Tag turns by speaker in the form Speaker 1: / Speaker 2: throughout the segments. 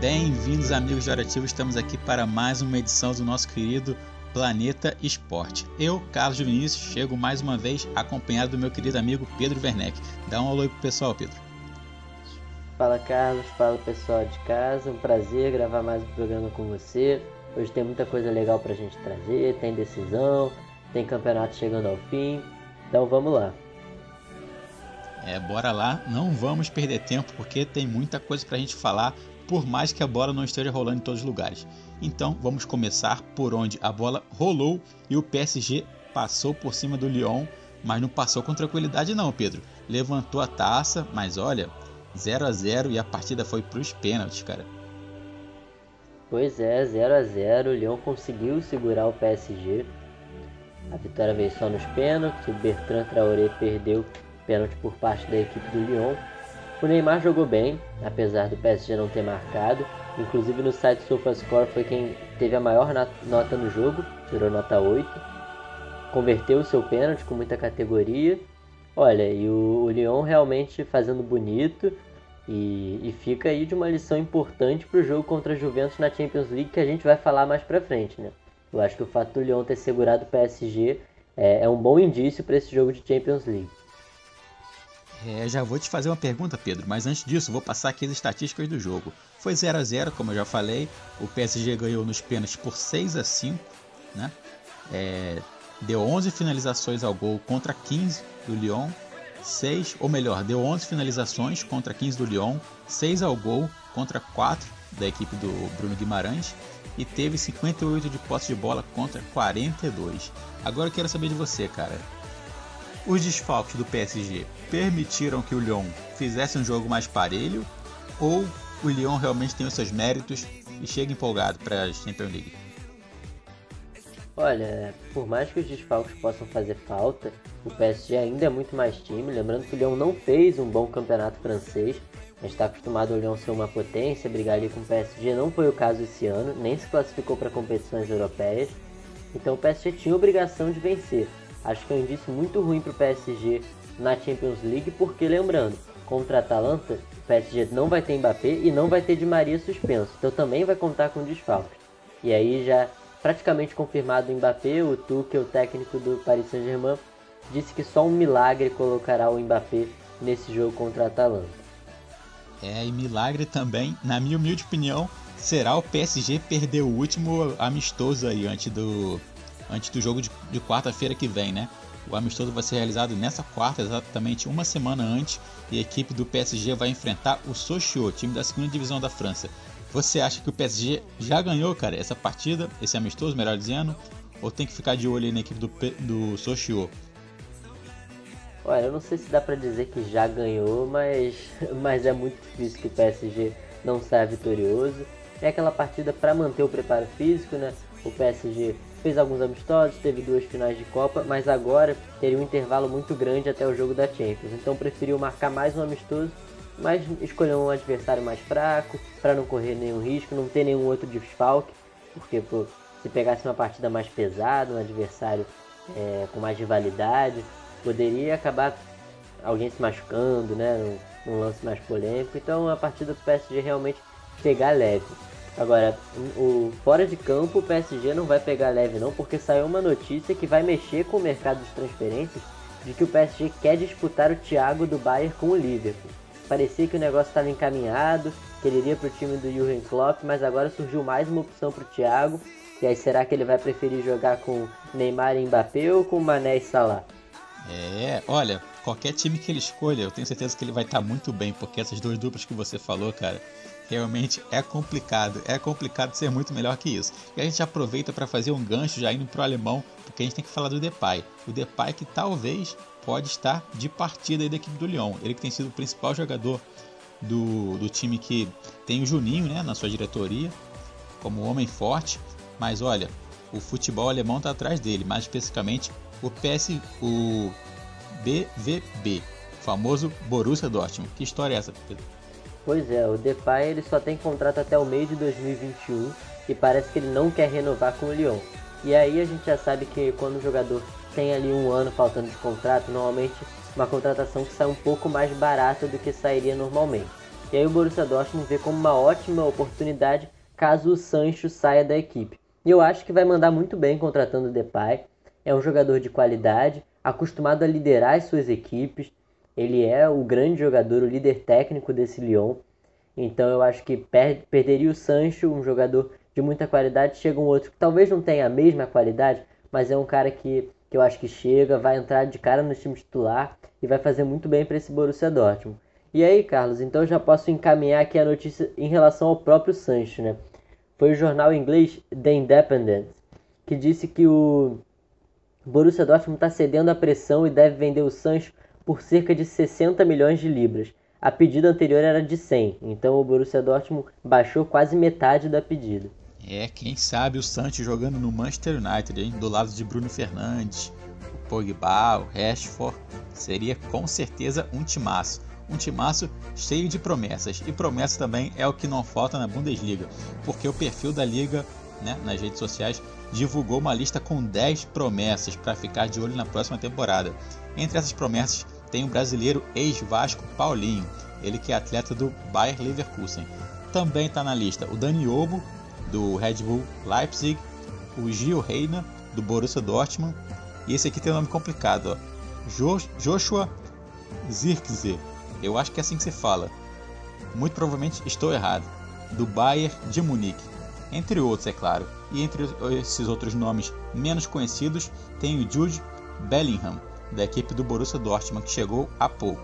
Speaker 1: Bem-vindos, amigos de Hora Ativa. Estamos aqui para mais uma edição do nosso querido Planeta Esporte. Eu, Carlos Vinícius, chego mais uma vez acompanhado do meu querido amigo Pedro Werneck. Dá um alô aí pro pessoal, Pedro.
Speaker 2: Fala, Carlos. Fala, pessoal de casa. Um prazer gravar mais um programa com você. Hoje tem muita coisa legal pra gente trazer. Tem decisão, tem campeonato chegando ao fim. Então vamos lá.
Speaker 1: Bora lá. Não vamos perder tempo porque tem muita coisa pra gente falar, por mais que a bola não esteja rolando em todos os lugares. Então vamos começar por onde a bola rolou e o PSG passou por cima do Lyon, mas não passou com tranquilidade não, Pedro. Levantou a taça, mas olha, 0-0 e a partida foi para os pênaltis, cara.
Speaker 2: Pois é, 0-0, o Lyon conseguiu segurar o PSG. A vitória veio só nos pênaltis, o Bertrand Traoré perdeu pênalti por parte da equipe do Lyon. O Neymar jogou bem, apesar do PSG não ter marcado. Inclusive no site SofaScore foi quem teve a maior nota no jogo, tirou nota 8. Converteu o seu pênalti com muita categoria. Olha, e o Lyon realmente fazendo bonito. E fica aí de uma lição importante para o jogo contra a Juventus na Champions League, que a gente vai falar mais pra frente, né? Eu acho que o fato do Lyon ter segurado o PSG é um bom indício para esse jogo de Champions League.
Speaker 1: Já vou te fazer uma pergunta, Pedro, mas antes disso vou passar aqui as estatísticas do jogo. Foi 0-0, como eu já falei, o PSG ganhou nos pênaltis por 6-5, né? Deu 11 finalizações ao gol contra 15 do Lyon, deu 11 finalizações contra 15 do Lyon, 6 ao gol contra 4 da equipe do Bruno Guimarães e teve 58 de posse de bola contra 42. Agora eu quero saber de você, cara. Os desfalques do PSG permitiram que o Lyon fizesse um jogo mais parelho ou o Lyon realmente tem os seus méritos e chega empolgado para a Champions League?
Speaker 2: Olha, por mais que os desfalques possam fazer falta, o PSG ainda é muito mais time. Lembrando que o Lyon não fez um bom campeonato francês. A gente está acostumado ao Lyon ser uma potência, brigar ali com o PSG. Não foi o caso esse ano, nem se classificou para competições europeias. Então o PSG tinha obrigação de vencer. Acho que é um indício muito ruim para o PSG na Champions League, porque lembrando, contra a Atalanta, o PSG não vai ter Mbappé e não vai ter Di Maria suspenso. Então também vai contar com desfalques. E aí já praticamente confirmado o Mbappé, o Tuchel, o técnico do Paris Saint-Germain, disse que só um milagre colocará o Mbappé nesse jogo contra a Atalanta.
Speaker 1: E milagre também, na minha humilde opinião, será o PSG perder o último amistoso aí antes do jogo de quarta-feira que vem, né? O amistoso vai ser realizado nessa quarta, exatamente uma semana antes, e a equipe do PSG vai enfrentar o Sochaux, time da segunda divisão da França. Você acha que o PSG já ganhou, cara, essa partida, esse amistoso, melhor dizendo, ou tem que ficar de olho aí na equipe do Sochaux?
Speaker 2: Olha, eu não sei se dá pra dizer que já ganhou, mas é muito difícil que o PSG não saia vitorioso. É aquela partida para manter o preparo físico, né? O PSG fez alguns amistosos, teve 2 finais de Copa, mas agora teria um intervalo muito grande até o jogo da Champions. Então preferiu marcar mais um amistoso, mas escolheu um adversário mais fraco, para não correr nenhum risco, não ter nenhum outro desfalque, porque se pegasse uma partida mais pesada, um adversário com mais rivalidade, poderia acabar alguém se machucando, né, num lance mais polêmico. Então a partida do PSG realmente pegar leve. Agora, fora de campo, o PSG não vai pegar leve não, porque saiu uma notícia que vai mexer com o mercado de transferências, de que o PSG quer disputar o Thiago do Bayern com o Liverpool. Parecia que o negócio estava encaminhado, que ele iria para o time do Jürgen Klopp, mas agora surgiu mais uma opção para o Thiago. E aí será que ele vai preferir jogar com Neymar e Mbappé ou com Mané e Salah?
Speaker 1: Olha, qualquer time que ele escolha, eu tenho certeza que ele vai estar muito bem, porque essas duas duplas que você falou, cara, realmente é complicado ser muito melhor que isso. E a gente aproveita para fazer um gancho já indo pro alemão, porque a gente tem que falar do Depay. O Depay que talvez pode estar de partida aí da equipe do Lyon. Ele que tem sido o principal jogador do time, que tem o Juninho, né, na sua diretoria, como homem forte. Mas olha, o futebol alemão está atrás dele, mais especificamente o BVB, o famoso Borussia Dortmund. Que história é essa, Pedro?
Speaker 2: Pois é, o Depay ele só tem contrato até o mês de 2021 e parece que ele não quer renovar com o Lyon. E aí a gente já sabe que quando o jogador tem ali um ano faltando de contrato, normalmente uma contratação que sai um pouco mais barata do que sairia normalmente. E aí o Borussia Dortmund vê como uma ótima oportunidade caso o Sancho saia da equipe. E eu acho que vai mandar muito bem contratando o Depay. É um jogador de qualidade, acostumado a liderar as suas equipes. Ele é o grande jogador, o líder técnico desse Lyon. Então eu acho que perderia o Sancho, um jogador de muita qualidade. Chega um outro que talvez não tenha a mesma qualidade, mas é um cara que eu acho que chega, vai entrar de cara no time titular e vai fazer muito bem para esse Borussia Dortmund. E aí, Carlos, então eu já posso encaminhar aqui a notícia em relação ao próprio Sancho, né? Foi o jornal inglês The Independent que disse que o Borussia Dortmund está cedendo à pressão e deve vender o Sancho por cerca de 60 milhões de libras. A pedida anterior era de 100, então o Borussia Dortmund baixou quase metade da pedida.
Speaker 1: Quem sabe o Sancho jogando no Manchester United, hein? Do lado de Bruno Fernandes, o Pogba, o Rashford, seria com certeza um timaço. Um timaço cheio de promessas. E promessa também é o que não falta na Bundesliga, porque o perfil da liga, né, nas redes sociais, divulgou uma lista com 10 promessas para ficar de olho na próxima temporada. Entre essas promessas tem o brasileiro ex-Vasco Paulinho, ele que é atleta do Bayer Leverkusen. Também está na lista o Dani Olmo, do Red Bull Leipzig, o Gio Reyna, do Borussia Dortmund, e esse aqui tem um nome complicado, ó. Joshua Zirkzee, eu acho que é assim que se fala, muito provavelmente estou errado, do Bayern de Munique, entre outros, é claro. E entre esses outros nomes menos conhecidos tem o Jude Bellingham, da equipe do Borussia Dortmund, que chegou há pouco.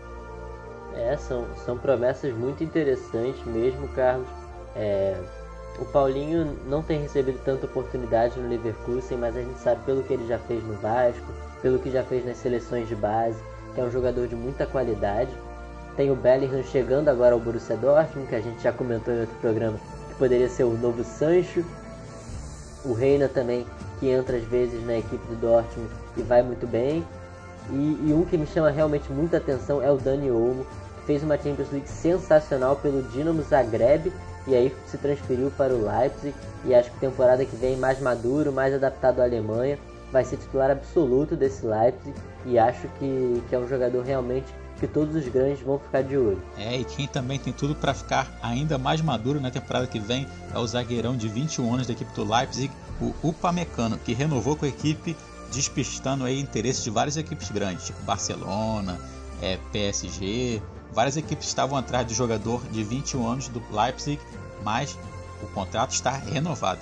Speaker 2: São promessas muito interessantes mesmo, Carlos. O Paulinho não tem recebido tanta oportunidade no Leverkusen, mas a gente sabe pelo que ele já fez no Vasco, pelo que já fez nas seleções de base, que é um jogador de muita qualidade. Tem o Bellingham chegando agora ao Borussia Dortmund, que a gente já comentou em outro programa, que poderia ser o novo Sancho. O Reina também, que entra às vezes na equipe do Dortmund e vai muito bem. E um que me chama realmente muita atenção é o Dani Olmo, que fez uma Champions League sensacional pelo Dinamo Zagreb e aí se transferiu para o Leipzig. E acho que temporada que vem, mais maduro, mais adaptado à Alemanha, vai ser titular absoluto desse Leipzig. E acho que é um jogador realmente que todos os grandes vão ficar de olho.
Speaker 1: E quem também tem tudo para ficar ainda mais maduro na temporada que vem é o zagueirão de 21 anos da equipe do Leipzig, o Upamecano, que renovou com a equipe, despistando aí interesse de várias equipes grandes, tipo Barcelona, PSG. Várias equipes estavam atrás do jogador de 21 anos do Leipzig, mas o contrato está renovado.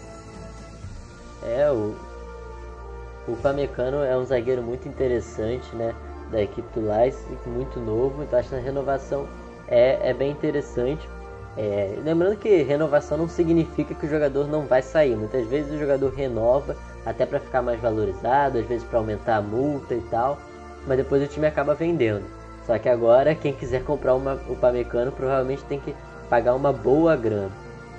Speaker 2: O Upamecano é um zagueiro muito interessante, né, da equipe do Leipzig, muito novo, então essa renovação é bem interessante. Lembrando que renovação não significa que o jogador não vai sair. Muitas vezes o jogador renova até para ficar mais valorizado, às vezes para aumentar a multa e tal, mas depois o time acaba vendendo. Só que agora quem quiser comprar o Upamecano provavelmente tem que pagar uma boa grana.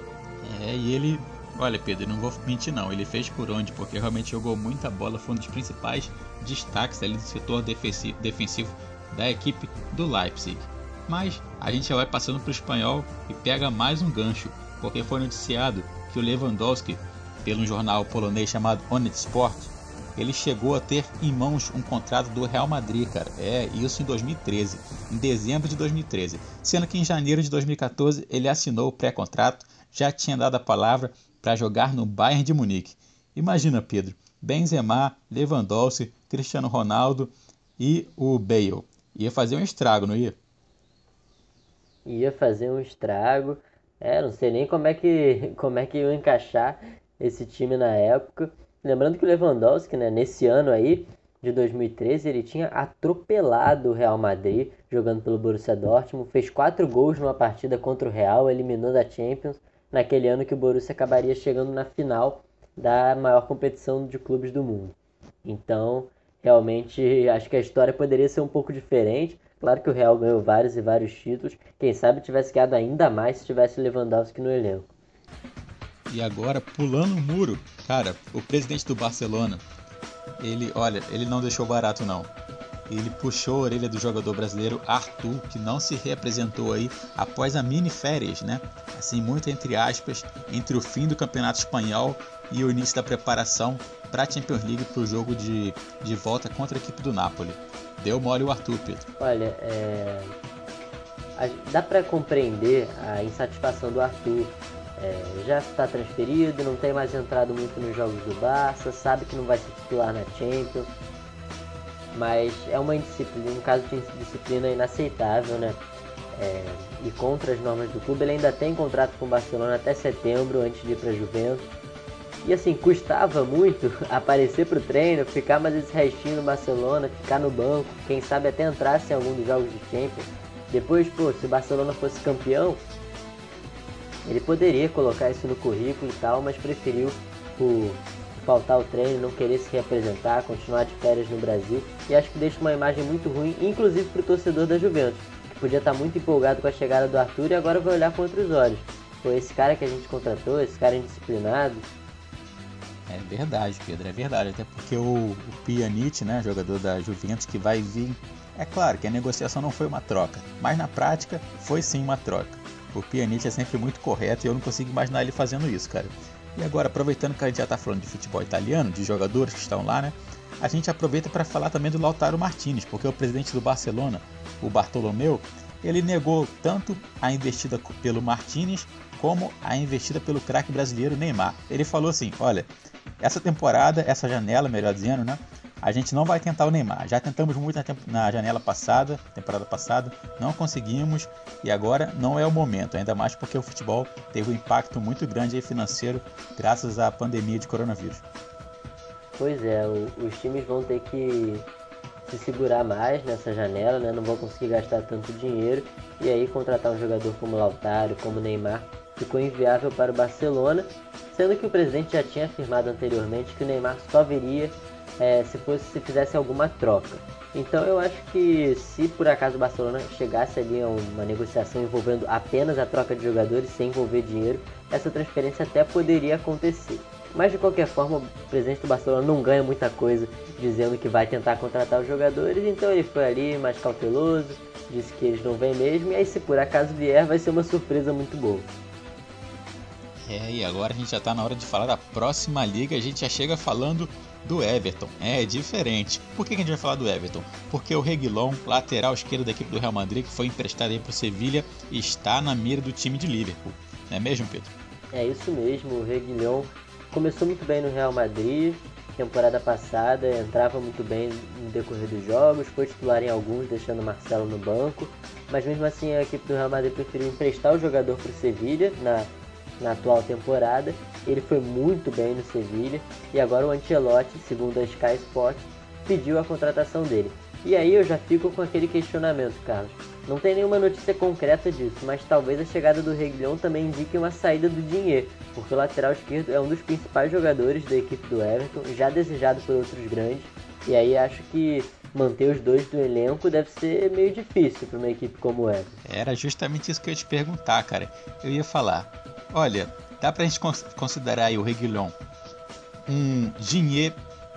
Speaker 1: E ele, olha, Pedro, não vou mentir não, ele fez por onde, porque realmente jogou muita bola, foi um dos principais destaques ali do setor defensivo da equipe do Leipzig. Mas a gente já vai passando para o espanhol e pega mais um gancho, porque foi noticiado que o Lewandowski, pelo jornal polonês chamado Onet Sport, ele chegou a ter em mãos um contrato do Real Madrid, cara. Isso em 2013, em dezembro de 2013. Sendo que em janeiro de 2014 ele assinou o pré-contrato, já tinha dado a palavra para jogar no Bayern de Munique. Imagina, Pedro, Benzema, Lewandowski, Cristiano Ronaldo e o Bale. Ia fazer um estrago, não ia?
Speaker 2: Ia fazer um estrago. Não sei nem como é que ia encaixar esse time na época. Lembrando que o Lewandowski, né, nesse ano aí, de 2013, ele tinha atropelado o Real Madrid, jogando pelo Borussia Dortmund, fez 4 gols numa partida contra o Real, eliminou da Champions, naquele ano que o Borussia acabaria chegando na final da maior competição de clubes do mundo. Então, realmente, acho que a história poderia ser um pouco diferente. Claro que o Real ganhou vários e vários títulos, quem sabe tivesse ganhado ainda mais se tivesse o Lewandowski no elenco.
Speaker 1: E agora, pulando o muro, cara, o presidente do Barcelona, ele não deixou barato não. Ele puxou a orelha do jogador brasileiro Arthur, que não se reapresentou aí após a mini férias, né? Assim, muito entre aspas, entre o fim do Campeonato Espanhol e o início da preparação para a Champions League, para o jogo de volta contra a equipe do Napoli. Deu mole o Arthur, Pedro.
Speaker 2: Olha, dá para compreender a insatisfação do Arthur. Já está transferido, não tem mais entrado muito nos jogos do Barça, sabe que não vai ser titular na Champions, mas é uma indisciplina, um caso de indisciplina inaceitável, né? E contra as normas do clube. Ele ainda tem contrato com o Barcelona até setembro, antes de ir para a Juventus. E assim, custava muito aparecer pro treino, ficar mais esse restinho no Barcelona, ficar no banco, quem sabe até entrasse em algum dos jogos de Champions. Depois, se o Barcelona fosse campeão, ele poderia colocar isso no currículo e tal, mas preferiu por faltar o treino, não querer se representar, continuar de férias no Brasil. E acho que deixa uma imagem muito ruim, inclusive pro torcedor da Juventus, que podia estar muito empolgado com a chegada do Arthur e agora vai olhar com outros olhos. Foi esse cara que a gente contratou, esse cara indisciplinado.
Speaker 1: É verdade, Pedro, é verdade. Até porque o Pjanic, né, jogador da Juventus, que vai vir... É claro que a negociação não foi uma troca, mas na prática foi sim uma troca. O Pjanic é sempre muito correto e eu não consigo imaginar ele fazendo isso, cara. E agora, aproveitando que a gente já está falando de futebol italiano, de jogadores que estão lá, né? A gente aproveita para falar também do Lautaro Martinez, porque o presidente do Barcelona, o Bartomeu, ele negou tanto a investida pelo Martinez como a investida pelo craque brasileiro Neymar. Ele falou assim, olha, essa temporada, essa janela, melhor dizendo, né? A gente não vai tentar o Neymar. Já tentamos muito na janela passada, temporada passada, não conseguimos e agora não é o momento, ainda mais porque o futebol teve um impacto muito grande aí financeiro graças à pandemia de coronavírus.
Speaker 2: Pois é, os times vão ter que se segurar mais nessa janela, né? Não vão conseguir gastar tanto dinheiro e aí contratar um jogador como Lautaro, como Neymar, ficou inviável para o Barcelona, sendo que o presidente já tinha afirmado anteriormente que o Neymar só viria se fizesse alguma troca. Então eu acho que se por acaso o Barcelona chegasse ali a uma negociação envolvendo apenas a troca de jogadores sem envolver dinheiro, essa transferência até poderia acontecer. Mas de qualquer forma, o presidente do Barcelona não ganha muita coisa dizendo que vai tentar contratar os jogadores, então ele foi ali mais cauteloso, disse que eles não vêm mesmo, e aí se por acaso vier vai ser uma surpresa muito boa.
Speaker 1: E agora a gente já está na hora de falar da próxima liga, a gente já chega falando do Everton. É diferente. Por que a gente vai falar do Everton? Porque o Reguilón, lateral esquerdo da equipe do Real Madrid, que foi emprestado aí para o Sevilha, está na mira do time de Liverpool. Não é mesmo, Pedro?
Speaker 2: É isso mesmo, o Reguilón começou muito bem no Real Madrid, temporada passada, entrava muito bem no decorrer dos jogos, foi titular em alguns, deixando o Marcelo no banco, mas mesmo assim a equipe do Real Madrid preferiu emprestar o jogador para o Sevilha na atual temporada. Ele foi muito bem no Sevilha e agora o Ancelotti, segundo a Sky Sports, pediu a contratação dele. E aí eu já fico com aquele questionamento, Carlos. Não tem nenhuma notícia concreta disso, mas talvez a chegada do Reguilón também indique uma saída do dinheiro, porque o lateral esquerdo é um dos principais jogadores da equipe do Everton, já desejado por outros grandes, e aí acho que manter os dois do elenco deve ser meio difícil para uma equipe como o Everton.
Speaker 1: Era justamente isso que eu ia te perguntar, cara. Eu ia falar, olha, dá pra gente considerar aí o Reguilón um Ginier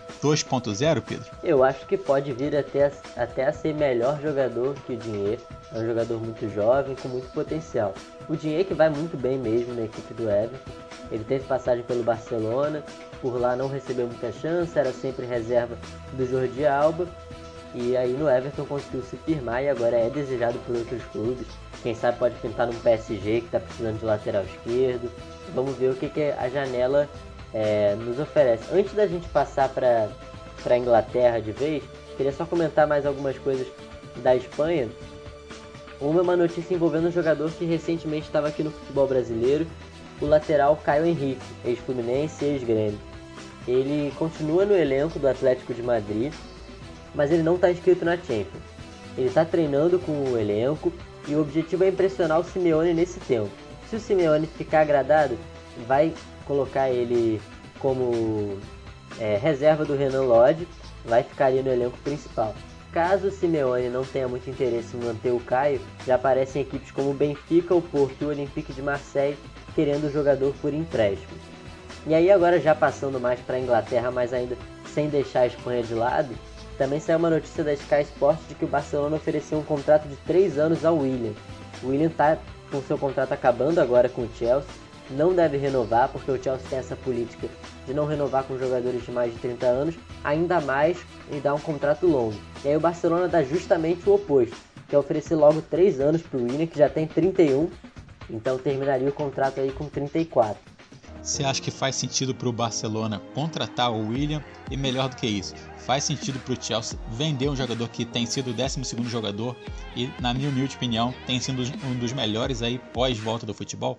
Speaker 1: 2.0, Pedro?
Speaker 2: Eu acho que pode vir até a ser melhor jogador que o Digne. É um jogador muito jovem, com muito potencial. O Digne que vai muito bem mesmo na equipe do Everton. Ele teve passagem pelo Barcelona, por lá não recebeu muita chance, era sempre reserva do Jordi Alba. E aí no Everton conseguiu se firmar e agora é desejado por outros clubes. Quem sabe pode pintar num PSG que está precisando de lateral esquerdo. Vamos ver o que a janela nos oferece. Antes da gente passar para a Inglaterra de vez, queria só comentar mais algumas coisas da Espanha. Uma é uma notícia envolvendo um jogador que recentemente estava aqui no futebol brasileiro, o lateral Caio Henrique, ex-Fluminense e ex-Grêmio. Ele continua no elenco do Atlético de Madrid, mas ele não está inscrito na Champions. Ele está treinando com o elenco e o objetivo é impressionar o Simeone nesse tempo. Se o Simeone ficar agradado, vai colocar ele como reserva do Renan Lodge, vai ficar ali no elenco principal. Caso o Simeone não tenha muito interesse em manter o Caio, já aparecem equipes como o Benfica, o Porto e o Olympique de Marseille querendo o jogador por empréstimo. E aí agora já passando mais para a Inglaterra, mas ainda sem deixar a Espanha de lado, também saiu uma notícia da Sky Sports de que o Barcelona ofereceu um contrato de 3 anos ao Willian. O Willian está com seu contrato acabando agora com o Chelsea, não deve renovar, porque o Chelsea tem essa política de não renovar com jogadores de mais de 30 anos, ainda mais e dar um contrato longo. E aí o Barcelona dá justamente o oposto. que é oferecer logo 3 anos para o William, que já tem 31, então terminaria o contrato aí com 34.
Speaker 1: Você acha que faz sentido para o Barcelona contratar o William? E melhor do que isso, faz sentido para o Chelsea vender um jogador que tem sido o 12º jogador e, na minha humilde opinião, tem sido um dos melhores aí pós-volta do futebol?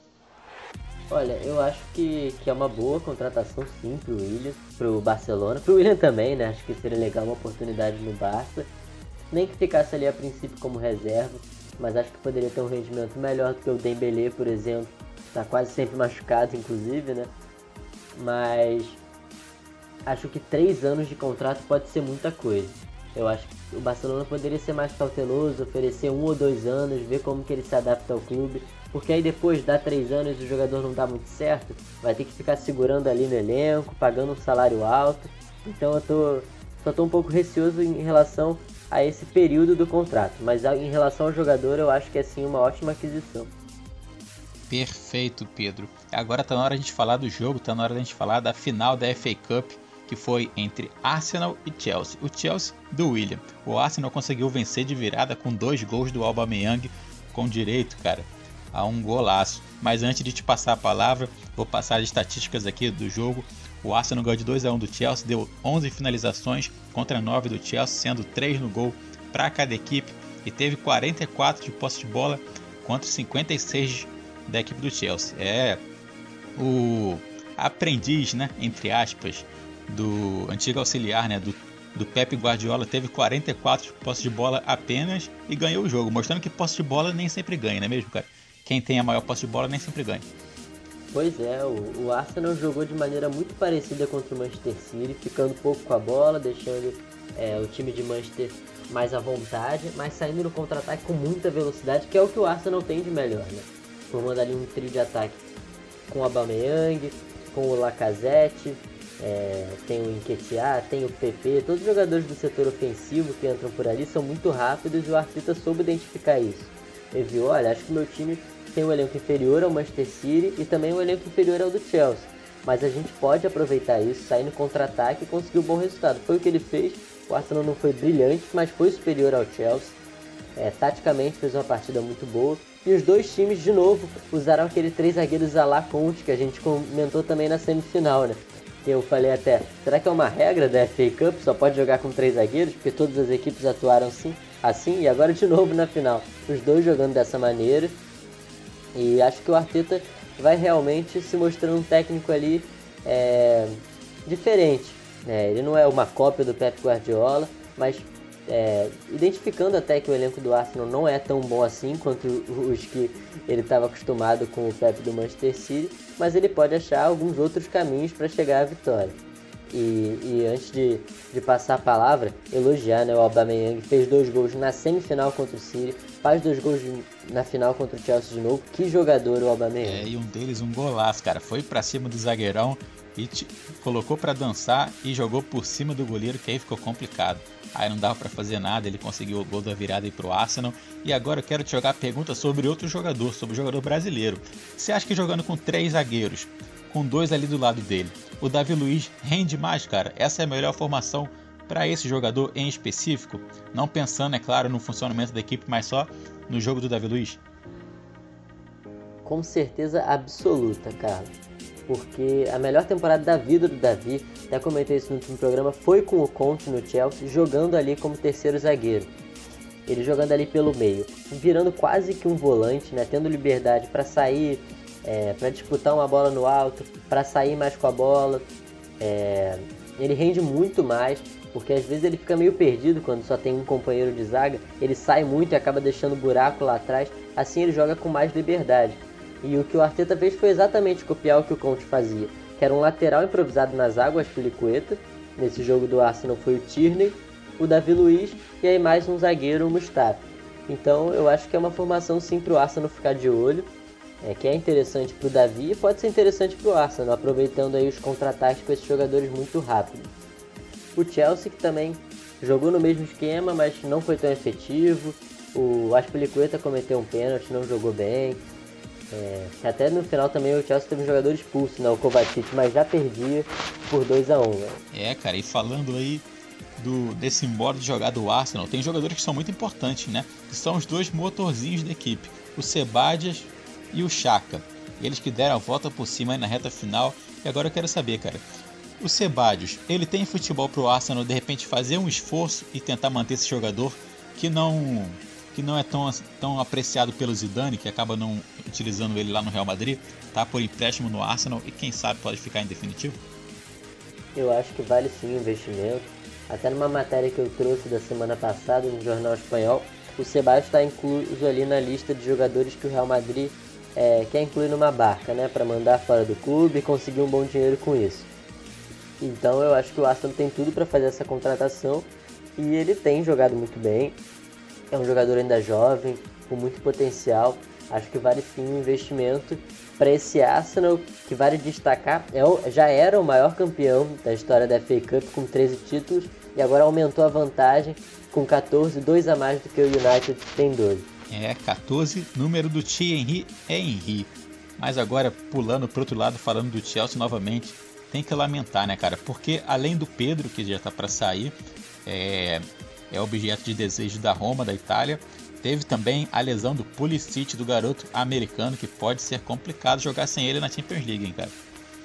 Speaker 2: Olha, eu acho que é uma boa contratação sim pro William, pro Barcelona, pro William também, né? Acho que seria legal uma oportunidade no Barça. Nem que ficasse ali a princípio como reserva, mas acho que poderia ter um rendimento melhor do que o Dembélé, por exemplo. Tá quase sempre machucado, inclusive, né? Mas acho que 3 anos de contrato pode ser muita coisa. Eu acho que o Barcelona poderia ser mais cauteloso, oferecer 1 ou 2 anos, ver como que ele se adapta ao clube. Porque aí depois, dá 3 anos e o jogador não dá muito certo, vai ter que ficar segurando ali no elenco, pagando um salário alto. Então eu só tô um pouco receoso em relação a esse período do contrato. Mas em relação ao jogador, eu acho que é sim uma ótima aquisição.
Speaker 1: Perfeito, Pedro. Agora tá na hora de a gente falar do jogo, tá na hora de a gente falar da final da FA Cup, que foi entre Arsenal e Chelsea. O Chelsea do William. O Arsenal conseguiu vencer de virada com 2 gols do Aubameyang, com direito, cara, a um golaço. Mas antes de te passar a palavra, vou passar as estatísticas aqui do jogo. O Arsenal ganhou de 2-1 do Chelsea, deu 11 finalizações contra 9 do Chelsea, sendo 3 no gol para cada equipe, e teve 44 de posse de bola contra 56 da equipe do Chelsea. É o aprendiz, né, entre aspas, do antigo auxiliar, né, do Pep Guardiola, teve 44 de posse de bola apenas e ganhou o jogo, mostrando que posse de bola nem sempre ganha, não é mesmo, cara? Quem tem a maior posse de bola nem sempre ganha.
Speaker 2: Pois é, o Arsenal jogou de maneira muito parecida contra o Manchester City, ficando pouco com a bola, deixando o time de Manchester mais à vontade, mas saindo no contra-ataque com muita velocidade, que é o que o Arsenal tem de melhor, né? Formando ali um trio de ataque com o Aubameyang, com o Lacazette, tem o Nketiah, tem o PP, todos os jogadores do setor ofensivo que entram por ali são muito rápidos e o Arteta soube identificar isso. Ele viu, olha, acho que meu time tem um elenco inferior ao Manchester City e também um elenco inferior ao do Chelsea, mas a gente pode aproveitar isso, sair no contra-ataque e conseguir um bom resultado. Foi o que ele fez, o Arsenal não foi brilhante, mas foi superior ao Chelsea. Taticamente fez uma partida muito boa. E os dois times, de novo, usaram aquele 3 zagueiros à la Conte, que a gente comentou também na semifinal, né? Que eu falei até, será que é uma regra da FA Cup? Só pode jogar com 3 zagueiros? Porque todas as equipes atuaram assim, e agora de novo na final. Os dois jogando dessa maneira. E acho que o Arteta vai realmente se mostrando um técnico ali diferente. Ele não é uma cópia do Pep Guardiola, mas identificando até que o elenco do Arsenal não é tão bom assim quanto os que ele estava acostumado com o Pep do Manchester City, mas ele pode achar alguns outros caminhos para chegar à vitória. E antes de passar a palavra, elogiar, né, o Aubameyang fez 2 gols na semifinal contra o City, faz 2 gols na final contra o Chelsea de novo. Que jogador o Aubameyang.
Speaker 1: E um deles um golaço, cara, foi pra cima do zagueirão e colocou pra dançar e jogou por cima do goleiro, que aí ficou complicado. Aí não dava pra fazer nada, ele conseguiu o gol da virada aí pro Arsenal. E agora eu quero te jogar a pergunta sobre outro jogador, sobre o jogador brasileiro. Você acha que jogando com 3 zagueiros, com 2 ali do lado dele, o Davi Luiz rende mais, cara? Essa é a melhor formação para esse jogador em específico? Não pensando, é claro, no funcionamento da equipe, mas só no jogo do Davi Luiz?
Speaker 2: Com certeza absoluta, Carlos. Porque a melhor temporada da vida do Davi, até comentei isso no último programa, foi com o Conte no Chelsea, jogando ali como terceiro zagueiro. Ele jogando ali pelo meio, virando quase que um volante, né? Tendo liberdade para sair, para disputar uma bola no alto, para sair mais com a bola. Ele rende muito mais, porque às vezes ele fica meio perdido quando só tem um companheiro de zaga. Ele sai muito e acaba deixando buraco lá atrás, assim ele joga com mais liberdade. E o que o Arteta fez foi exatamente copiar o que o Conte fazia, que era um lateral improvisado na zaga, o Aspilicueta. Nesse jogo do Arsenal foi o Tierney, o Davi Luiz e aí mais um zagueiro, o Mustafi. Então eu acho que é uma formação sim para o Arsenal ficar de olho, que é interessante para o Davi e pode ser interessante para o Arsenal, aproveitando aí os contra-ataques com esses jogadores muito rápidos. O Chelsea, que também jogou no mesmo esquema, mas não foi tão efetivo. O Aspilicueta cometeu um pênalti, não jogou bem. Até no final também o Chelsea teve um jogador expulso, né, o Kovacic, mas já perdia por 2-1.
Speaker 1: Né? Cara, e falando aí desse modo de jogar do Arsenal, tem jogadores que são muito importantes, né? Que são os dois motorzinhos da equipe, o Sebadios e o Xhaka. Eles que deram a volta por cima aí na reta final. E agora eu quero saber, cara, o Sebadios, ele tem futebol pro Arsenal de repente fazer um esforço e tentar manter esse jogador que não é tão apreciado pelo Zidane, que acaba não utilizando ele lá no Real Madrid, tá por empréstimo no Arsenal e quem sabe pode ficar em definitivo?
Speaker 2: Eu acho que vale sim o investimento. Até numa matéria que eu trouxe da semana passada no jornal espanhol, o Ceballos está incluso ali na lista de jogadores que o Real Madrid quer incluir numa barca, né, para mandar fora do clube e conseguir um bom dinheiro com isso. Então eu acho que o Arsenal tem tudo para fazer essa contratação e ele tem jogado muito bem. É um jogador ainda jovem, com muito potencial. Acho que vale sim um investimento para esse Arsenal, que vale destacar, já era o maior campeão da história da FA Cup com 13 títulos e agora aumentou a vantagem com 14, 2 a mais do que o United, que tem 12.
Speaker 1: 14, número do Thierry Henry. Mas agora, pulando pro outro lado, falando do Chelsea novamente, tem que lamentar, né, cara? Porque além do Pedro, que já tá para sair, é objeto de desejo da Roma, da Itália, teve também a lesão do Pulisic, do garoto americano, que pode ser complicado jogar sem ele na Champions League, hein, cara?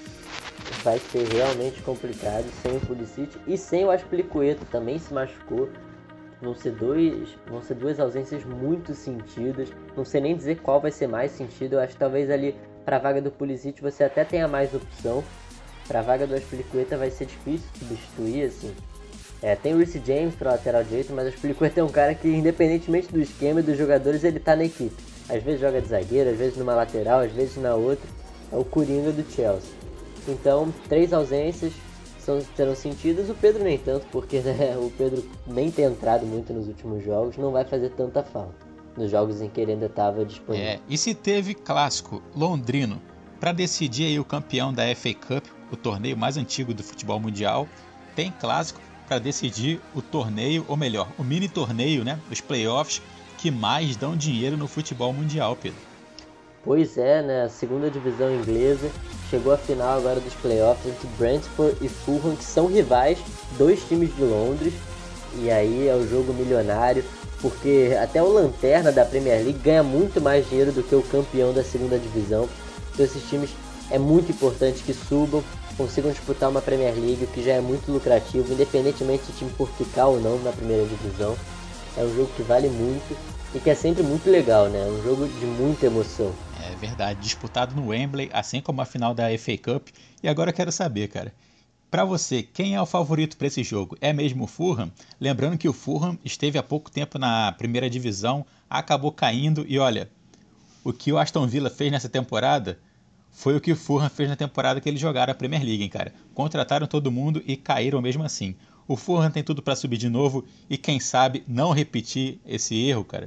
Speaker 2: Vai ser realmente complicado sem o Pulisic e sem o Azpilicueta, também se machucou. Vão ser duas ausências muito sentidas. Não sei nem dizer qual vai ser mais sentido. Eu acho que talvez ali para a vaga do Pulisic você até tenha mais opção. Para a vaga do Azpilicueta vai ser difícil substituir, assim. Tem o Reece James para lateral direito, mas o Azpilicueta é um cara que, independentemente do esquema e dos jogadores, ele tá na equipe. Às vezes joga de zagueiro, às vezes numa lateral, às vezes na outra. É o Coringa do Chelsea. Então, 3 ausências serão sentidas. O Pedro nem tanto, porque né, o Pedro nem tem entrado muito nos últimos jogos, não vai fazer tanta falta nos jogos em que ele ainda estava disponível.
Speaker 1: E se teve clássico londrino para decidir aí o campeão da FA Cup, o torneio mais antigo do futebol mundial, tem clássico para decidir o torneio, ou melhor, o mini torneio, né, os playoffs que mais dão dinheiro no futebol mundial, Pedro.
Speaker 2: Pois é, né, a segunda divisão inglesa chegou à final agora dos playoffs entre Brentford e Fulham, que são rivais, 2 times de Londres, e aí é o jogo milionário, porque até o lanterna da Premier League ganha muito mais dinheiro do que o campeão da segunda divisão. Então esses times é muito importante que subam, consigam disputar uma Premier League, o que já é muito lucrativo, independentemente do time for ficar ou não na primeira divisão. É um jogo que vale muito e que é sempre muito legal, né? É um jogo de muita emoção.
Speaker 1: É verdade, disputado no Wembley, assim como a final da FA Cup. E agora eu quero saber, cara, pra você, quem é o favorito para esse jogo? É mesmo o Fulham? Lembrando que o Fulham esteve há pouco tempo na primeira divisão, acabou caindo e olha, o que o Aston Villa fez nessa temporada foi o que o Fulham fez na temporada que eles jogaram a Premier League, hein, cara. Contrataram todo mundo e caíram mesmo assim. O Fulham tem tudo para subir de novo e quem sabe não repetir esse erro, cara.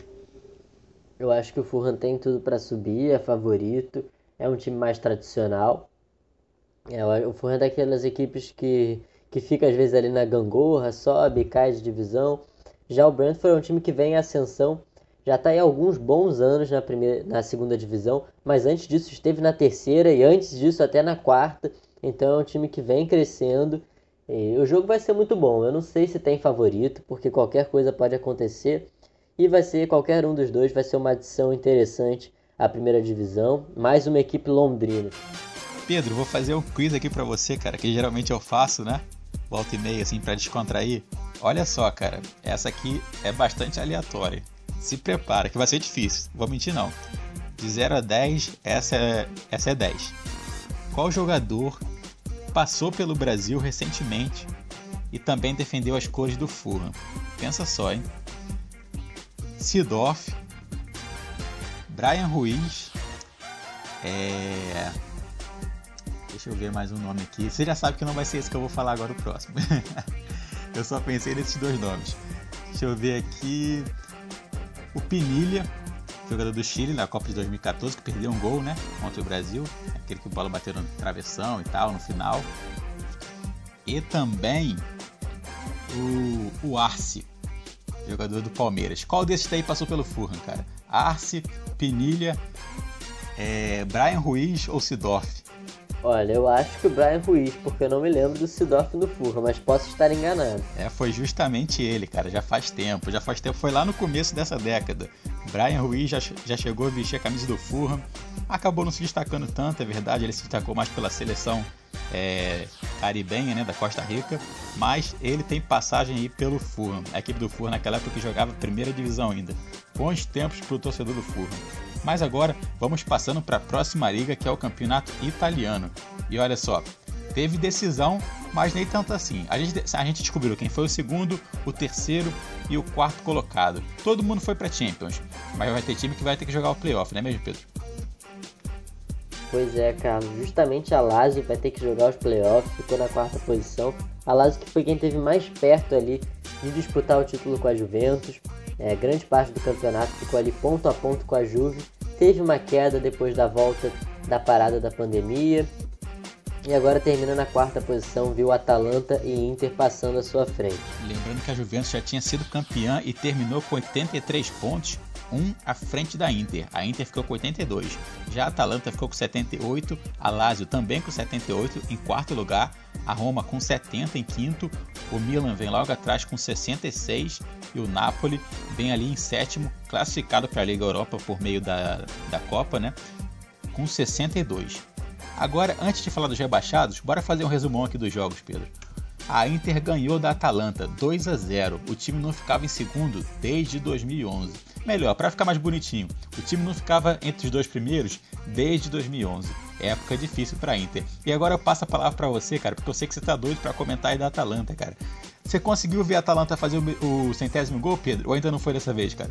Speaker 2: Eu acho que o Fulham tem tudo para subir, é favorito, é um time mais tradicional. O Fulham é daquelas equipes que fica às vezes ali na gangorra, sobe, cai de divisão. Já o Brentford é um time que vem em ascensão, já está aí há alguns bons anos na segunda divisão, mas antes disso esteve na terceira e antes disso até na quarta. Então é um time que vem crescendo. E o jogo vai ser muito bom. Eu não sei se tem favorito, porque qualquer coisa pode acontecer. E vai ser qualquer um dos dois, vai ser uma adição interessante à primeira divisão. Mais uma equipe londrina.
Speaker 1: Pedro, vou fazer um quiz aqui pra você, cara, que geralmente eu faço, né? Volta e meia, assim, pra descontrair. Olha só, cara, essa aqui é bastante aleatória. Se prepara, que vai ser difícil. Vou mentir, não. De 0 a 10, essa é 10. Qual jogador passou pelo Brasil recentemente e também defendeu as cores do Fulham? Pensa só, hein? Seedorf, Brian Ruiz, deixa eu ver mais um nome aqui. Você já sabe que não vai ser esse que eu vou falar agora, o próximo. Eu só pensei nesses 2 nomes. Deixa eu ver aqui. O Pinilha, jogador do Chile na Copa de 2014, que perdeu um gol, né, contra o Brasil. Aquele que a bola bateu no travessão e tal, no final. E também o Arce, jogador do Palmeiras. Qual desses daí passou pelo Fulham, cara? Arce, Pinilha, Brian Ruiz ou Seedorf?
Speaker 2: Olha, eu acho que o Brian Ruiz, porque eu não me lembro do Seedorf no Fulham, mas posso estar enganado.
Speaker 1: Foi justamente ele, cara, já faz tempo, foi lá no começo dessa década. Brian Ruiz já chegou a vestir a camisa do Fulham, acabou não se destacando tanto, é verdade, ele se destacou mais pela seleção caribenha, né, da Costa Rica, mas ele tem passagem aí pelo Fulham, a equipe do Fulham naquela época que jogava primeira divisão ainda. Bons tempos para o torcedor do Fulham. Mas agora vamos passando para a próxima liga, que é o campeonato italiano. E olha só, teve decisão, mas nem tanto assim. A gente descobriu quem foi o segundo, o terceiro e o quarto colocado. Todo mundo foi para Champions, mas vai ter time que vai ter que jogar o playoff, não é mesmo, Pedro?
Speaker 2: Pois é, Carlos. Justamente a Lazio vai ter que jogar os playoffs, ficou na quarta posição. A Lazio que foi quem esteve mais perto ali de disputar o título com a Juventus. Grande parte do campeonato ficou ali ponto a ponto com a Juve. Teve uma queda depois da volta da parada da pandemia. E agora termina na quarta posição, viu Atalanta e Inter passando à sua frente.
Speaker 1: Lembrando que a Juventus já tinha sido campeã e terminou com 83 pontos, um à frente da Inter. A Inter ficou com 82. Já a Atalanta ficou com 78, a Lazio também com 78 em quarto lugar, a Roma com 70 em quinto, o Milan vem logo atrás com 66 e o Napoli vem ali em sétimo, classificado para a Liga Europa por meio da Copa, né, com 62. Agora, antes de falar dos rebaixados, bora fazer um resumão aqui dos jogos, Pedro. A Inter ganhou da Atalanta 2-0. O time não ficava em segundo desde 2011. Melhor, para ficar mais bonitinho, o time não ficava entre os dois primeiros desde 2011. Época difícil para a Inter. E agora eu passo a palavra para você, cara, porque eu sei que você tá doido para comentar aí da Atalanta, cara. Você conseguiu ver a Atalanta fazer o 100º gol, Pedro? Ou ainda não foi dessa vez, cara?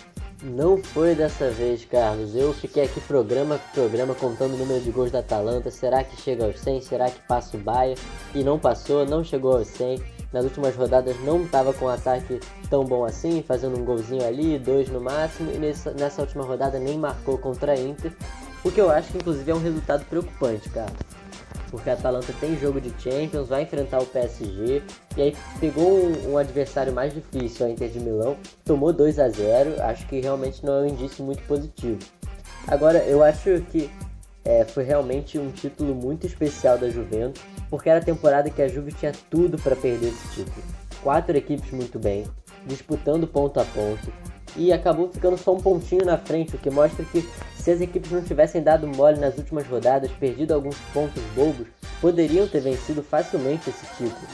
Speaker 2: Não foi dessa vez, Carlos. Eu fiquei aqui programa por programa contando o número de gols da Atalanta. Será que chega aos 100? Será que passa o Baia? E não passou, não chegou aos 100. Nas últimas rodadas não estava com um ataque tão bom assim, fazendo um golzinho ali, 2 no máximo. E nessa última rodada nem marcou contra a Inter. O que eu acho que inclusive é um resultado preocupante, Carlos. Porque a Atalanta tem jogo de Champions, vai enfrentar o PSG, e aí pegou um adversário mais difícil, a Inter de Milão, tomou 2-0, acho que realmente não é um indício muito positivo. Agora, eu acho que foi realmente um título muito especial da Juventus, porque era a temporada que a Juve tinha tudo para perder esse título. 4 equipes muito bem, disputando ponto a ponto, e acabou ficando só um pontinho na frente, o que mostra que se as equipes não tivessem dado mole nas últimas rodadas, perdido alguns pontos bobos, poderiam ter vencido facilmente esse título.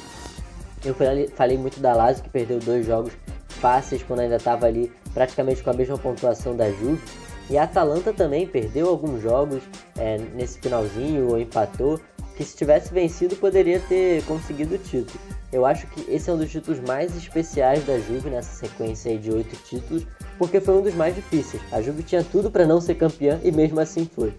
Speaker 2: Eu falei muito da Lazio, que perdeu 2 jogos fáceis quando ainda estava ali praticamente com a mesma pontuação da Juve. E a Atalanta também perdeu alguns jogos nesse finalzinho, ou empatou, que se tivesse vencido poderia ter conseguido o título. Eu acho que esse é um dos títulos mais especiais da Juve nessa sequência aí de 8 títulos, porque foi um dos mais difíceis. A Juve tinha tudo para não ser campeã e mesmo assim foi.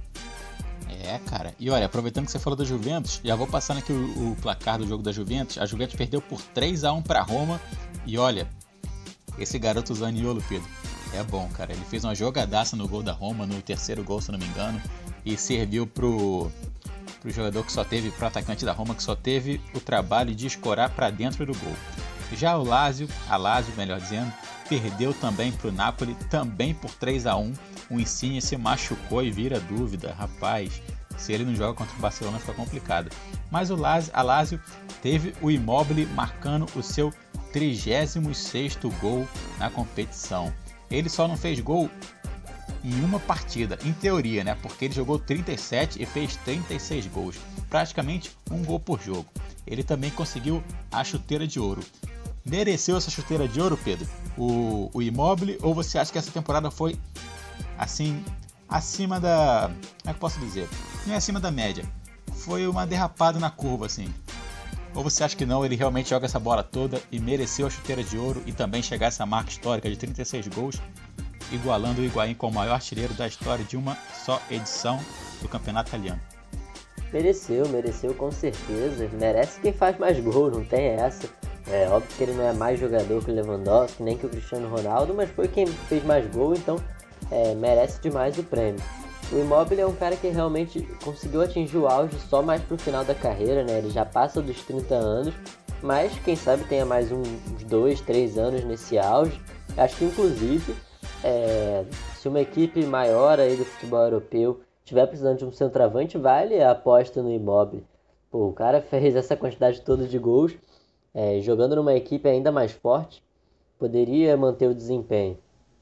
Speaker 1: Cara. E olha, aproveitando que você falou da Juventus, já vou passando aqui o placar do jogo da Juventus. A Juventus perdeu por 3-1 para Roma. E olha, esse garoto Zaniolo, Pedro, é bom, cara. Ele fez uma jogadaça no gol da Roma, no terceiro gol, se não me engano, e serviu pro jogador que só teve, pro atacante da Roma, que só teve o trabalho de escorar para dentro do gol. Já a Lazio, melhor dizendo, perdeu também pro Napoli, também por 3-1. O Insigne se machucou e vira dúvida, rapaz. Se ele não joga contra o Barcelona fica complicado. Mas a Lazio teve o Immobile marcando o seu 36º gol na competição. Ele só não fez gol em uma partida, em teoria, né? Porque ele jogou 37 e fez 36 gols. Praticamente um gol por jogo. Ele também conseguiu a chuteira de ouro. Mereceu essa chuteira de ouro, Pedro? O Immobile? Ou você acha que essa temporada foi assim, acima da... como é que eu posso dizer? Não é acima da média. Foi uma derrapada na curva, assim. Ou você acha que não, ele realmente joga essa bola toda e mereceu a chuteira de ouro e também chegar a essa marca histórica de 36 gols, igualando o Higuaín como o maior artilheiro da história de uma só edição do campeonato italiano?
Speaker 2: Mereceu com certeza. Merece quem faz mais gol, não tem essa. É óbvio que ele não é mais jogador que o Lewandowski, nem que o Cristiano Ronaldo, mas foi quem fez mais gol, então merece demais o prêmio. O Immobile é um cara que realmente conseguiu atingir o auge só mais pro final da carreira, né? Ele já passa dos 30 anos, mas quem sabe tenha mais uns 2, 3 anos nesse auge. Acho que inclusive, se uma equipe maior aí do futebol europeu tiver precisando de um centroavante, vale a aposta no Immobile. Pô, o cara fez essa quantidade toda de gols, jogando numa equipe ainda mais forte, poderia manter o desempenho.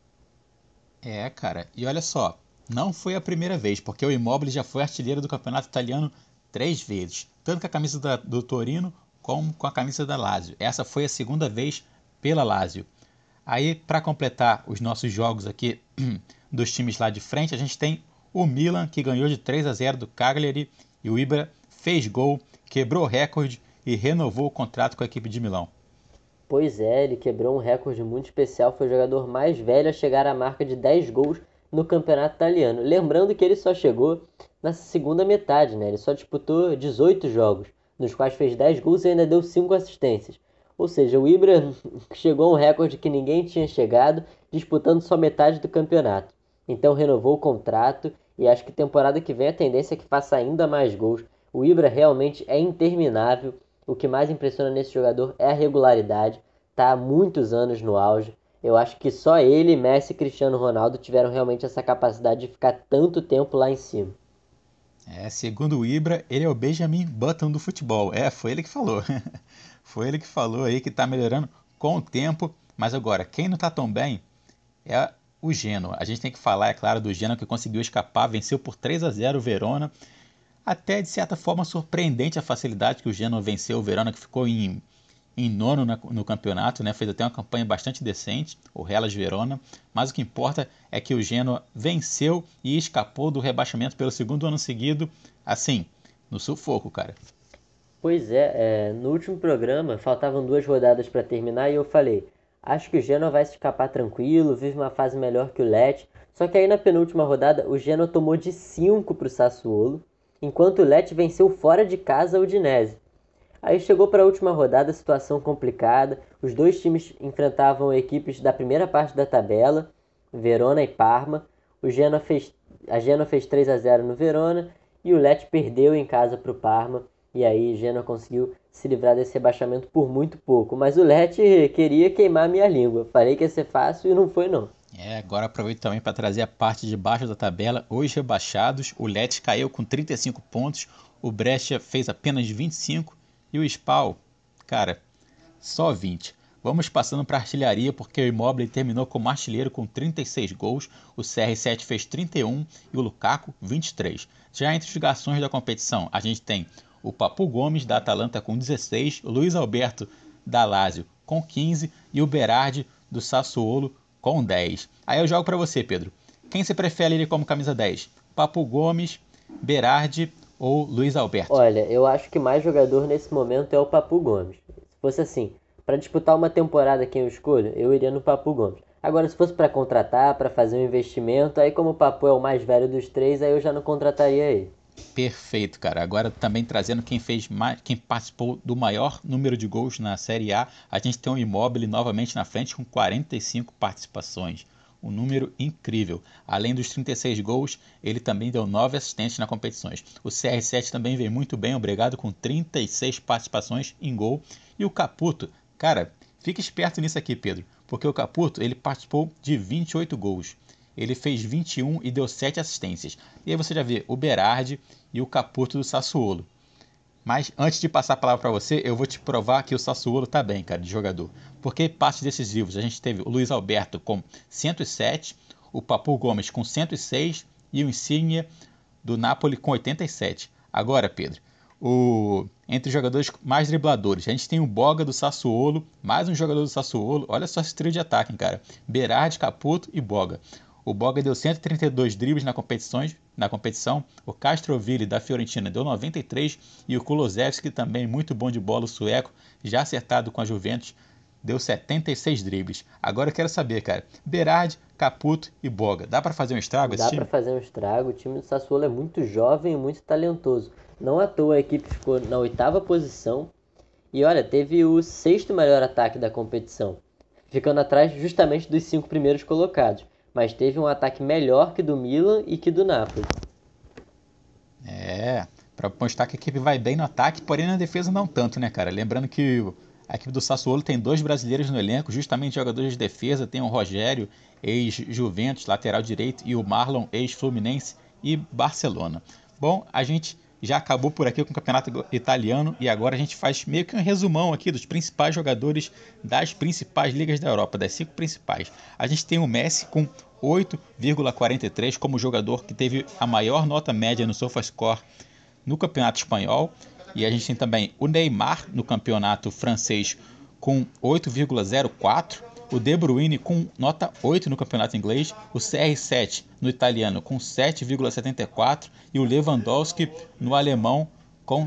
Speaker 1: Cara, e olha só, não foi a primeira vez, porque o Immobile já foi artilheiro do campeonato italiano 3 vezes, tanto com a camisa do Torino como com a camisa da Lazio. Essa foi a segunda vez pela Lazio. Aí, para completar os nossos jogos aqui dos times lá de frente, a gente tem o Milan, que ganhou de 3-0 do Cagliari, e o Ibra fez gol, quebrou o recorde e renovou o contrato com a equipe de Milão.
Speaker 2: Pois é, ele quebrou um recorde muito especial, foi o jogador mais velho a chegar à marca de 10 gols no campeonato italiano. Lembrando que ele só chegou na segunda metade, né? Ele só disputou 18 jogos, nos quais fez 10 gols e ainda deu 5 assistências. Ou seja, o Ibra chegou a um recorde que ninguém tinha chegado, disputando só metade do campeonato. Então renovou o contrato e acho que temporada que vem a tendência é que faça ainda mais gols. O Ibra realmente é interminável. O que mais impressiona nesse jogador é a regularidade. Está há muitos anos no auge. Eu acho que só ele, Messi e Cristiano Ronaldo tiveram realmente essa capacidade de ficar tanto tempo lá em cima.
Speaker 1: Segundo o Ibra, ele é o Benjamin Button do futebol. Foi ele que falou. Foi ele que falou aí que está melhorando com o tempo. Mas agora, quem não está tão bem é o Genoa. A gente tem que falar, é claro, do Genoa que conseguiu escapar, venceu por 3-0 o Verona. Até de certa forma surpreendente a facilidade que o Genoa venceu o Verona, que ficou em nono no campeonato, né? Fez até uma campanha bastante decente, o Hellas Verona, mas o que importa é que o Genoa venceu e escapou do rebaixamento pelo segundo ano seguido, assim, no sufoco, cara.
Speaker 2: Pois é, no último programa faltavam 2 rodadas para terminar e eu falei, acho que o Genoa vai se escapar tranquilo, vive uma fase melhor que o Lecce, só que aí na penúltima rodada o Genoa tomou de 5 para o Sassuolo, enquanto o Lecce venceu fora de casa a Udinese. Aí chegou para a última rodada, situação complicada. Os dois times enfrentavam equipes da primeira parte da tabela, Verona e Parma. A Genoa fez 3-0 no Verona e o Lecce perdeu em casa para o Parma. E aí Genoa conseguiu se livrar desse rebaixamento por muito pouco. Mas o Lecce queria queimar minha língua. Falei que ia ser fácil e não foi não.
Speaker 1: Agora aproveito também para trazer a parte de baixo da tabela. Os rebaixados, o Lecce caiu com 35 pontos, o Brescia fez apenas 25 e o Spal, cara, só 20. Vamos passando para a artilharia, porque o Immobile terminou como artilheiro com 36 gols, o CR7 fez 31 e o Lukaku 23. Já entre os garçons da competição, a gente tem o Papu Gomes da Atalanta com 16, o Luiz Alberto da Lazio com 15 e o Berardi do Sassuolo com 10. Aí eu jogo para você, Pedro. Quem você prefere ele como camisa 10? Papu Gomes, Berardi ou Luiz Alberto?
Speaker 2: Olha, eu acho que mais jogador nesse momento é o Papu Gomes. Se fosse assim, para disputar uma temporada quem eu escolho, eu iria no Papu Gomes. Agora, se fosse para contratar, para fazer um investimento, aí como o Papu é o mais velho dos três, aí eu já não contrataria ele.
Speaker 1: Perfeito, cara. Agora também trazendo quem participou do maior número de gols na Série A, a gente tem o Immobile novamente na frente com 45 participações. Um número incrível. Além dos 36 gols, ele também deu 9 assistências nas competições. O CR7 também veio muito bem, obrigado, com 36 participações em gol. E o Caputo, cara, fica esperto nisso aqui, Pedro, porque o Caputo ele participou de 28 gols. Ele fez 21 e deu 7 assistências. E aí você já vê o Berardi e o Caputo do Sassuolo. Mas antes de passar a palavra para você, eu vou te provar que o Sassuolo tá bem, cara, de jogador. Porque passes decisivos, a gente teve o Luiz Alberto com 107, o Papu Gomes com 106 e o Insigne do Napoli com 87. Agora, Pedro, entre os jogadores mais dribladores, a gente tem o Boga do Sassuolo, mais um jogador do Sassuolo. Olha só esse trio de ataque, cara. Berardi, Caputo e Boga. O Boga deu 132 dribles na competição. O Castrovilli da Fiorentina deu 93 e o Kulusevski, também muito bom de bola, o sueco, já acertado com a Juventus, deu 76 dribles. Agora eu quero saber, cara, Berardi, Caputo e Boga, dá para fazer um estrago esse
Speaker 2: Dá
Speaker 1: time?
Speaker 2: para fazer um estrago. O time do Sassuolo é muito jovem e muito talentoso. Não à toa a equipe ficou na 8ª posição e olha, teve o 6º melhor ataque da competição, ficando atrás justamente dos 5 primeiros colocados. Mas teve um ataque melhor que do Milan e que do Napoli.
Speaker 1: Para mostrar que a equipe vai bem no ataque, porém na defesa não tanto, né, cara? Lembrando que a equipe do Sassuolo tem 2 brasileiros no elenco, justamente jogadores de defesa. Tem o Rogério, ex-Juventus, lateral direito, e o Marlon, ex-Fluminense e Barcelona. Bom, a gente já acabou por aqui com o campeonato italiano e agora a gente faz meio que um resumão aqui dos principais jogadores das principais ligas da Europa, das 5 principais. A gente tem o Messi com 8,43 como jogador que teve a maior nota média no SofaScore no campeonato espanhol. E a gente tem também o Neymar no campeonato francês com 8,04. O De Bruyne com nota 8 no campeonato inglês, o CR7 no italiano com 7,74 e o Lewandowski no alemão com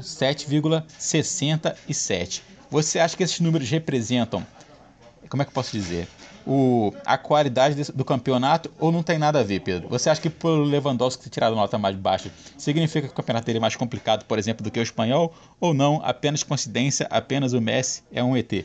Speaker 1: 7,67. Você acha que esses números representam, como é que eu posso dizer, a qualidade do campeonato ou não tem nada a ver, Pedro? Você acha que pelo Lewandowski ter tirado nota mais baixa significa que o campeonato dele é mais complicado, por exemplo, do que o espanhol? Ou não, apenas coincidência, apenas o Messi é um ET?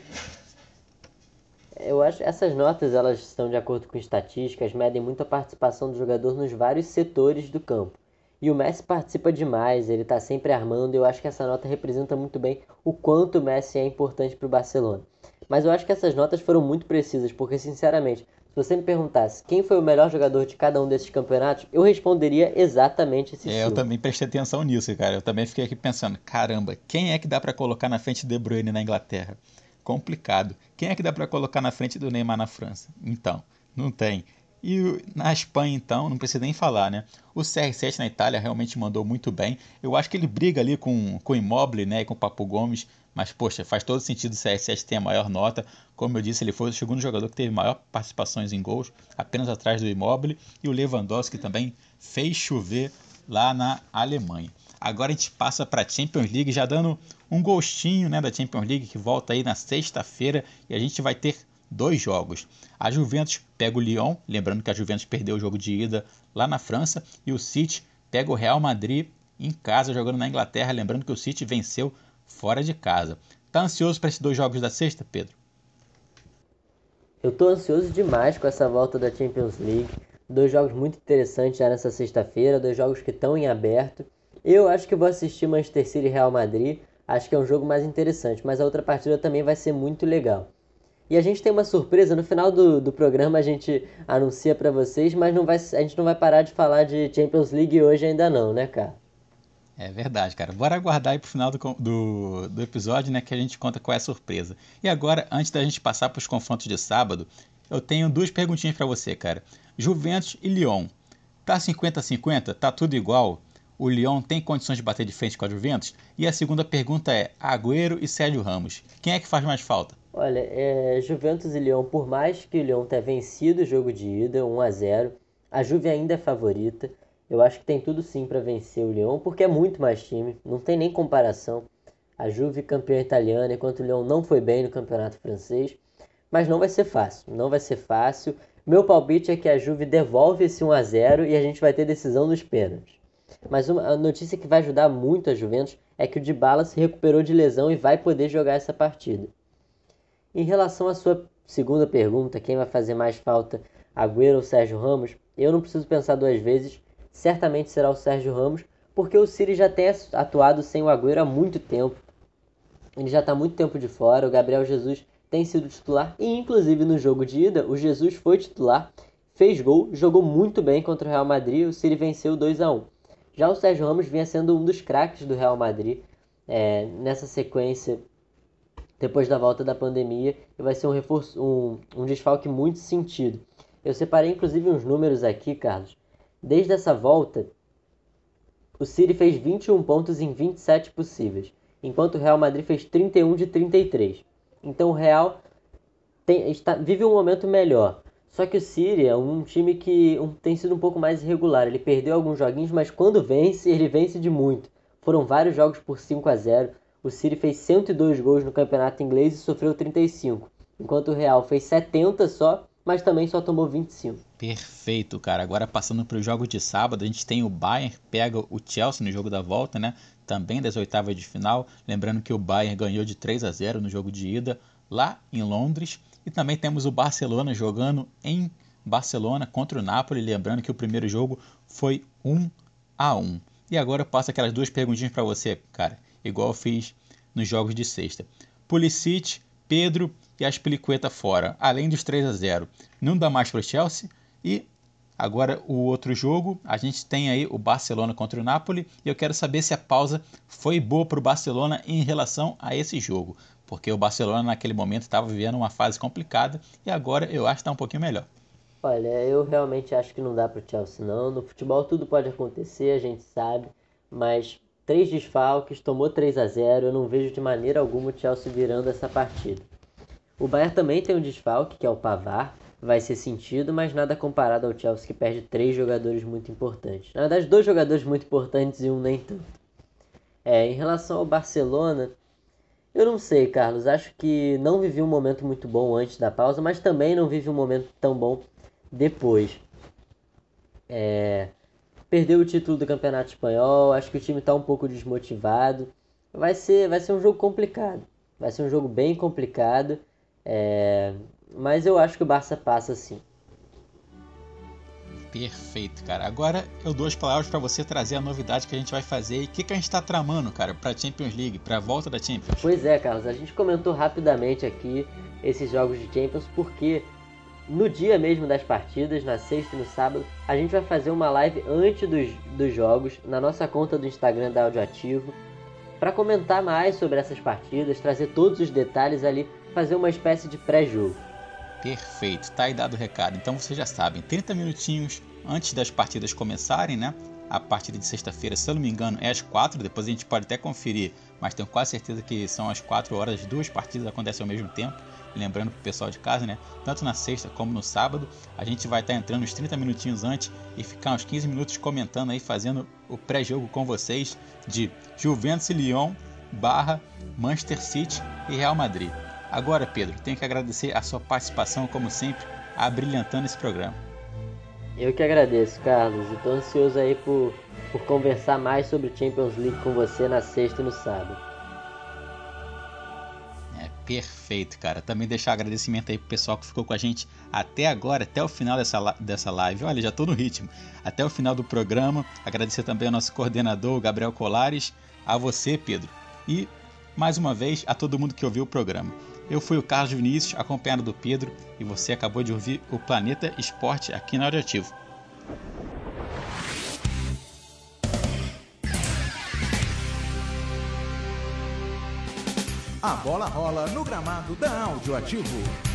Speaker 2: Eu acho que essas notas elas estão de acordo com estatísticas, medem muito a participação do jogador nos vários setores do campo. E o Messi participa demais, ele está sempre armando, e eu acho que essa nota representa muito bem o quanto o Messi é importante para o Barcelona. Mas eu acho que essas notas foram muito precisas, porque sinceramente, se você me perguntasse quem foi o melhor jogador de cada um desses campeonatos, eu responderia exatamente esse
Speaker 1: Eu também prestei atenção nisso, cara. Eu também fiquei aqui pensando, caramba, quem é que dá para colocar na frente de De Bruyne na Inglaterra? Complicado. Quem é que dá para colocar na frente do Neymar na França? Então, não tem. E na Espanha, então, não precisa nem falar, né? O CR7 na Itália realmente mandou muito bem. Eu acho que ele briga ali com o Immobile, né, e com o Papu Gomes. Mas, poxa, faz todo sentido o CR7 ter a maior nota. Como eu disse, ele foi o segundo jogador que teve maior participações em gols, apenas atrás do Immobile. E o Lewandowski também fez chover lá na Alemanha. Agora a gente passa para a Champions League, já dando um gostinho, né, da Champions League, que volta aí na sexta-feira, e a gente vai ter 2 jogos. A Juventus pega o Lyon, lembrando que a Juventus perdeu o jogo de ida lá na França, e o City pega o Real Madrid em casa, jogando na Inglaterra, lembrando que o City venceu fora de casa. Tá ansioso para esses 2 jogos da sexta, Pedro?
Speaker 2: Eu tô ansioso demais com essa volta da Champions League. 2 jogos muito interessantes já nessa sexta-feira, 2 jogos que estão em aberto. Eu acho que vou assistir Manchester City e Real Madrid, acho que é um jogo mais interessante, mas a outra partida também vai ser muito legal. E a gente tem uma surpresa, no final do programa a gente anuncia pra vocês, mas a gente não vai parar de falar de Champions League hoje ainda não, né, cara?
Speaker 1: É verdade, cara. Bora aguardar aí pro final do episódio, né, que a gente conta qual é a surpresa. E agora, antes da gente passar para os confrontos de sábado, eu tenho 2 perguntinhas para você, cara. Juventus e Lyon. Tá 50-50? Tá tudo igual? O Lyon tem condições de bater de frente com a Juventus? E a segunda pergunta é, Agüero e Sérgio Ramos, quem é que faz mais falta?
Speaker 2: Olha, Juventus e Lyon, por mais que o Lyon tenha vencido o jogo de ida, 1-0, a Juve ainda é favorita. Eu acho que tem tudo sim para vencer o Lyon, porque é muito mais time, não tem nem comparação. A Juve campeã italiana, enquanto o Lyon não foi bem no campeonato francês. Mas não vai ser fácil, não vai ser fácil. Meu palpite é que a Juve devolve esse 1-0 e a gente vai ter decisão nos pênaltis. Mas a notícia que vai ajudar muito a Juventus é que o Dybala se recuperou de lesão e vai poder jogar essa partida. Em relação à sua segunda pergunta, quem vai fazer mais falta, Agüero ou Sérgio Ramos, eu não preciso pensar 2 vezes, certamente será o Sérgio Ramos, porque o City já tem atuado sem o Agüero há muito tempo. Ele já está há muito tempo de fora, o Gabriel Jesus tem sido titular, e inclusive no jogo de ida, o Jesus foi titular, fez gol, jogou muito bem contra o Real Madrid e o City venceu 2-1. Já o Sérgio Ramos vinha sendo um dos craques do Real Madrid nessa sequência depois da volta da pandemia, e vai ser um reforço, um desfalque muito sentido. Eu separei inclusive uns números aqui, Carlos. Desde essa volta, o City fez 21 pontos em 27 possíveis, enquanto o Real Madrid fez 31 de 33. Então o Real vive um momento melhor. Só que o City é um time que tem sido um pouco mais irregular. Ele perdeu alguns joguinhos, mas quando vence, ele vence de muito. Foram vários jogos por 5-0. O City fez 102 gols no campeonato inglês e sofreu 35. Enquanto o Real fez 70 só, mas também só tomou 25.
Speaker 1: Perfeito, cara. Agora passando para os jogos de sábado, a gente tem o Bayern pega o Chelsea no jogo da volta, né? Também das oitavas de final. Lembrando que o Bayern ganhou de 3-0 no jogo de ida lá em Londres. E também temos o Barcelona jogando em Barcelona contra o Napoli. Lembrando que o primeiro jogo foi 1-1. E agora eu passo aquelas 2 perguntinhas para você, cara. Igual eu fiz nos jogos de sexta. Pulisic, Pedro e Aspilicueta fora. Além dos 3-0. Não dá mais para o Chelsea? E Agora o outro jogo, a gente tem aí o Barcelona contra o Napoli e eu quero saber se a pausa foi boa para o Barcelona em relação a esse jogo, porque o Barcelona naquele momento estava vivendo uma fase complicada e agora eu acho que está um pouquinho melhor.
Speaker 2: Olha, eu realmente acho que não dá pro Chelsea não. No futebol tudo pode acontecer, a gente sabe, mas 3 desfalques, tomou 3-0, eu não vejo de maneira alguma o Chelsea virando essa partida. O Bayern também tem um desfalque, que é o Pavard, vai ser sentido, mas nada comparado ao Chelsea que perde 3 jogadores muito importantes. Na verdade, 2 jogadores muito importantes e um nem tanto. Em relação ao Barcelona, eu não sei, Carlos, acho que não vivi um momento muito bom antes da pausa, mas também não vive um momento tão bom depois. Perdeu o título do Campeonato Espanhol, acho que o time está um pouco desmotivado. Vai ser um jogo complicado. Vai ser um jogo bem complicado. Mas eu acho que o Barça passa sim.
Speaker 1: Perfeito, cara. Agora eu dou as palavras para você trazer a novidade que a gente vai fazer e o que a gente está tramando, cara, para a Champions League, para a volta da Champions.
Speaker 2: Pois é, Carlos, a gente comentou rapidamente aqui esses jogos de Champions porque no dia mesmo das partidas, na sexta e no sábado, a gente vai fazer uma live antes dos jogos na nossa conta do Instagram da Audioativo para comentar mais sobre essas partidas, trazer todos os detalhes ali, fazer uma espécie de pré-jogo.
Speaker 1: Perfeito, tá aí dado o recado. Então vocês já sabem, 30 minutinhos antes das partidas começarem, né? A partida de sexta-feira, se eu não me engano, é às 4, depois a gente pode até conferir, mas tenho quase certeza que são às 4 horas, as 2 partidas acontecem ao mesmo tempo. Lembrando pro pessoal de casa, né? Tanto na sexta como no sábado, a gente vai estar entrando uns 30 minutinhos antes e ficar uns 15 minutos comentando aí, fazendo o pré-jogo com vocês de Juventus e Lyon / Manchester City e Real Madrid. Agora, Pedro, tenho que agradecer a sua participação, como sempre, abrilhantando esse programa.
Speaker 2: Eu que agradeço, Carlos, e estou ansioso aí por conversar mais sobre Champions League com você na sexta e no sábado.
Speaker 1: Perfeito, cara. Também deixar agradecimento aí pro pessoal que ficou com a gente até agora, até o final dessa live. Olha, já tô no ritmo. Até o final do programa. Agradecer também ao nosso coordenador, Gabriel Colares, a você, Pedro, e mais uma vez a todo mundo que ouviu o programa. Eu fui o Carlos Vinícius, acompanhado do Pedro, e você acabou de ouvir o Planeta Esporte aqui na Audioativo.
Speaker 3: A bola rola no gramado da Audioativo.